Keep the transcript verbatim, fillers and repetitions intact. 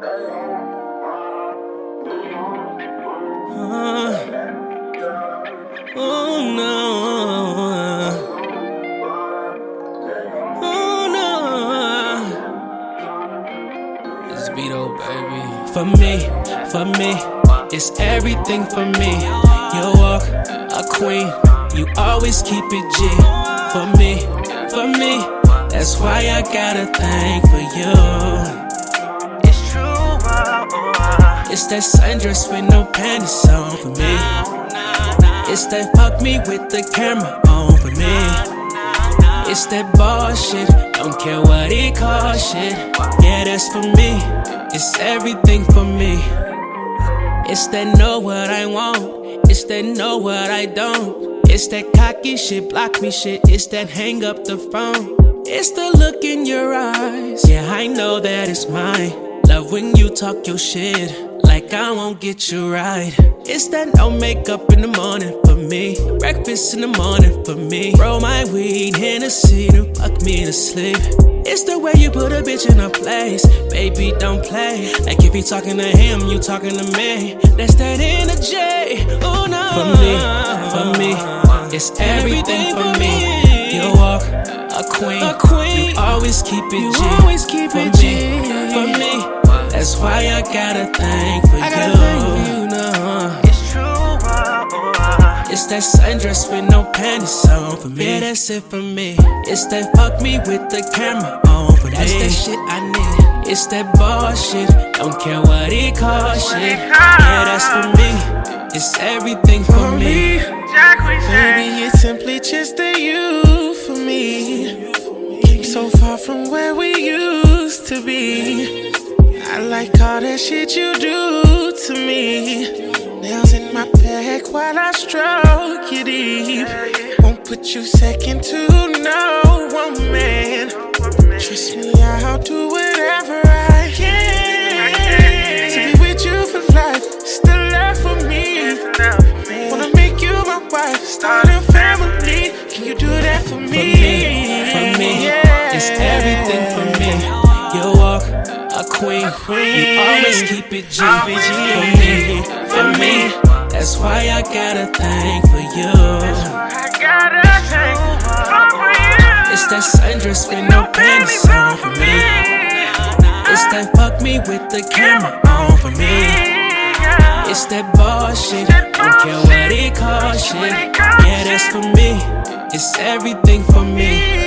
Oh no, oh no, it's Vito, baby. For me, for me, it's everything for me. You walk a queen, you always keep it G. For me, for me, that's why I got a thing for you. It's true, oh, oh. It's that sundress with no panties on for me. It's that fuck me with the camera on for me. It's that bullshit, don't care what it costs shit. Yeah, that's for me, it's everything for me. It's that know what I want, it's that know what I don't. It's that cocky shit, block me shit, it's that hang up the phone. It's the look in your eyes, yeah I know that it's mine. Love when you talk your shit, like I won't get you right. It's that no makeup in the morning for me, breakfast in the morning for me. Roll my weed, Hennessy, and fuck me to sleep. It's the way you put a bitch in a place, baby don't play. Like if you talking to him, you talking to me. That's that energy, oh no. For me, for me, it's everything for me. You walk a queen, a queen. You always keep it G. You always keep for it G. Me, for me, that's why I got a thing for I you. Got a thing for you now. It's true, oh, oh. It's that sundress with no panties on for me. Yeah, that's it for me. It's that fuck me with the camera on for that's me. That's that shit I need. It's that bullshit, don't care what it costs shit. Yeah, that's for me. It's everything for, for me. Baby, it's simply just the you for me. Came so far from where we used to be. I like all that shit you do to me. Nails in my back while I stroke you deep. Won't put you second to no one man. Trust me, I'll do whatever I can to be with you for life. Still love for me. Wanna make you my wife, start a family. Can you do that for me? For me, for me, yeah. It's everything for me. You walk a queen, queen. You always keep it G. For me, for me, that's why I got a thing for you. It's that sundress with no panties on for me. It's that fuck me with the camera on for me. It's that bullshit, don't care what it costs shit. Yeah, that's for me, it's everything for me.